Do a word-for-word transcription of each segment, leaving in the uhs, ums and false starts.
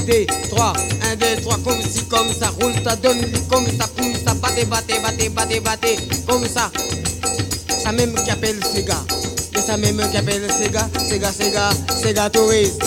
deux, trois, un, deux, trois, comme si, comme ça, roule ta donne, comme ça, comme ça, battez, battez, battez, battez, battez, comme ça. Ça même qui appelle Sega, et ça même qui appelle Sega, Sega, Sega, Sega touriste.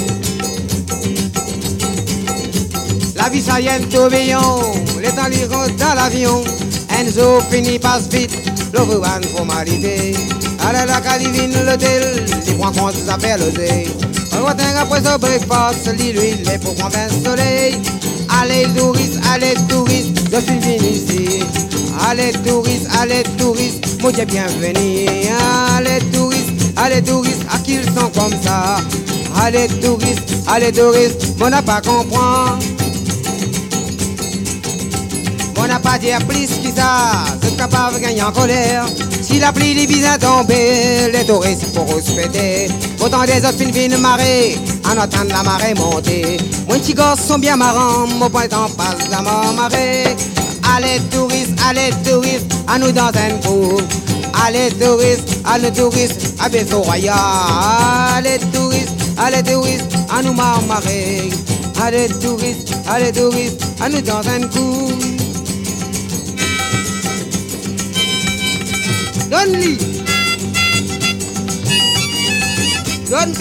La vie ça y est un tourbillon, les temps liront dans l'avion. Enzo finit passe vite, l'ouvre une formalité. Allez la Calivine, l'hôtel, les points compte s'appelle l'oseille. On va tenir après ce breakfast, l'huile, les pour prendre un soleil. Allez touristes, allez touristes, je suis venu ici. Allez touristes, allez touristes, moi j'ai bienvenue. Allez touristes, allez touristes, à qui ils sont comme ça. Allez touristes, allez touristes, moi n'a pas comprendre. On n'a pas dit plus que ça, c'est capable de gagner en colère. Si la pluie les vise à tomber, les touristes pour respecter. Autant des autres filles viennent marrer, en attendant la marée monter. Mon petit gars sont bien marrants, mon point en passe la mort marée. Allez touristes, allez touristes, à nous dans un coup. Allez touristes, allez touristes, à Vaisseau Royal. Allez touristes, allez touristes, à nous marrer. Allez touristes, allez touristes, à nous dans un coup. Donne-lui. Donne-toi.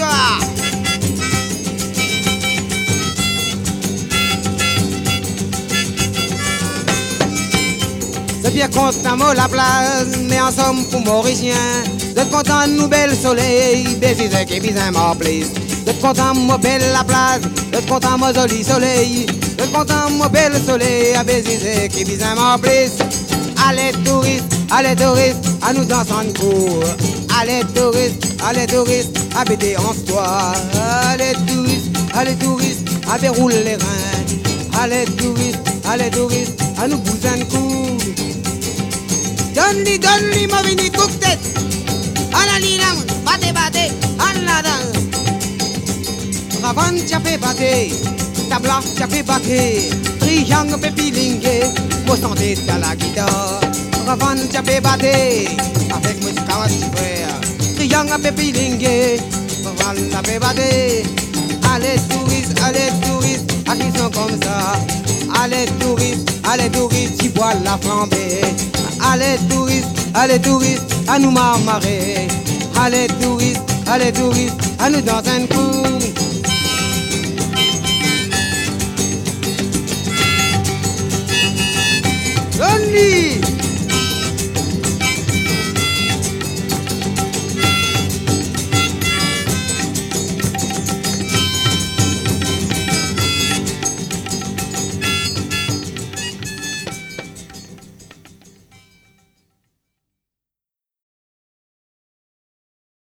C'est bien constamment la place, mais en somme pour Mauricien. D'être content de nous bel soleil, Bézize qui vise un mort plus. D'être content de belle la place, d'être content de joli soleil. D'être content de bel soleil, à Bézize qui vise un mort plus. Allez touristes, allez touristes, à nous danser en cours. Allez touristes, allez touristes, à bêter en soi. Allez touristes, allez touristes, à dérouler les reins. Allez touristes, allez touristes, à nous bouger un coup. Donne-lui, donne-lui, mon vini coupe-tête. En la ligne, battez, battez, en la danse. Ravane, t'as fait battre, tabla, t'as fait battre. Triangle, pépilingue, moi santé à la guitare. Ravane, t'as fait battre, avec moi, tu camas, tu frère. Triangle, pépilingue, ravane, t'as fait battre. Allez, touristes, allez, touristes, à qui sont comme ça. Allez, touristes, allez, touristes, qui boivent la flambée. Allez, touristes, allez, touristes, à nous marrer. Allez, touristes, allez, touristes, à nous dans un coup. Donne-lui.